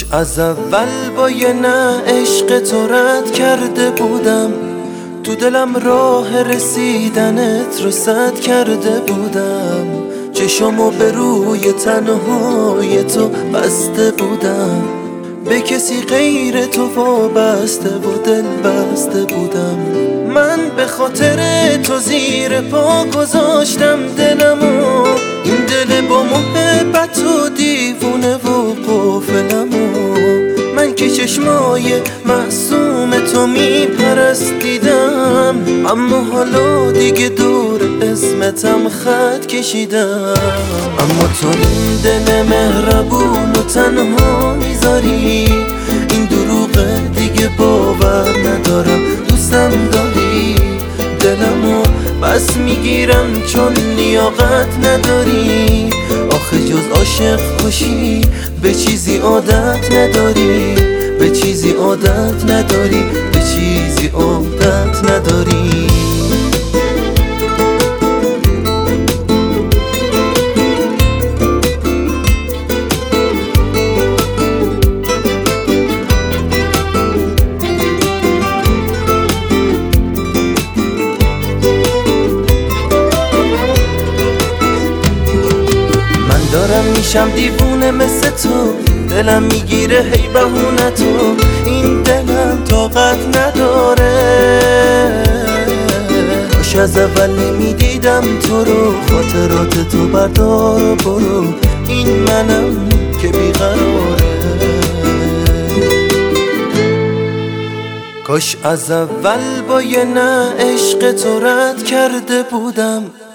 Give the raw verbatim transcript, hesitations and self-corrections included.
از اول با یه نه عشق تو رد کرده بودم، تو دلم راه رسیدنت رو سد کرده بودم، چشمو به روی تنهای تو بسته بودم، به کسی غیر تو وابسته و دل بسته بودم. من به خاطر تو زیر پا گذاشتم دلمو، این دل با محبت و دیوونه و قافلمو. من که چشمای معصوم تو میپرستیدم، اما حالا دیگه دور اسمتم خط کشیدم. اما تو این دل مهربون و تنها میذاری، این دروغه دیگه باور ندارم. دوستم داری دلمو بس میگیرم چون لیاقت نداری، آخه جز عاشق کشی به چیزی عادت نداری، به چیزی عادت نداری، به چیزی عادت نداری. دارم میشم دیوونه مثل تو، دلم میگیره هی بهونه تو، این دلم طاقت نداره. کاش از اول نمیدیدم تو رو، خاطرات تو بردار و برو، این منم که بیقراره. کاش از اول با یه نه عشق تو رد کرده بودم،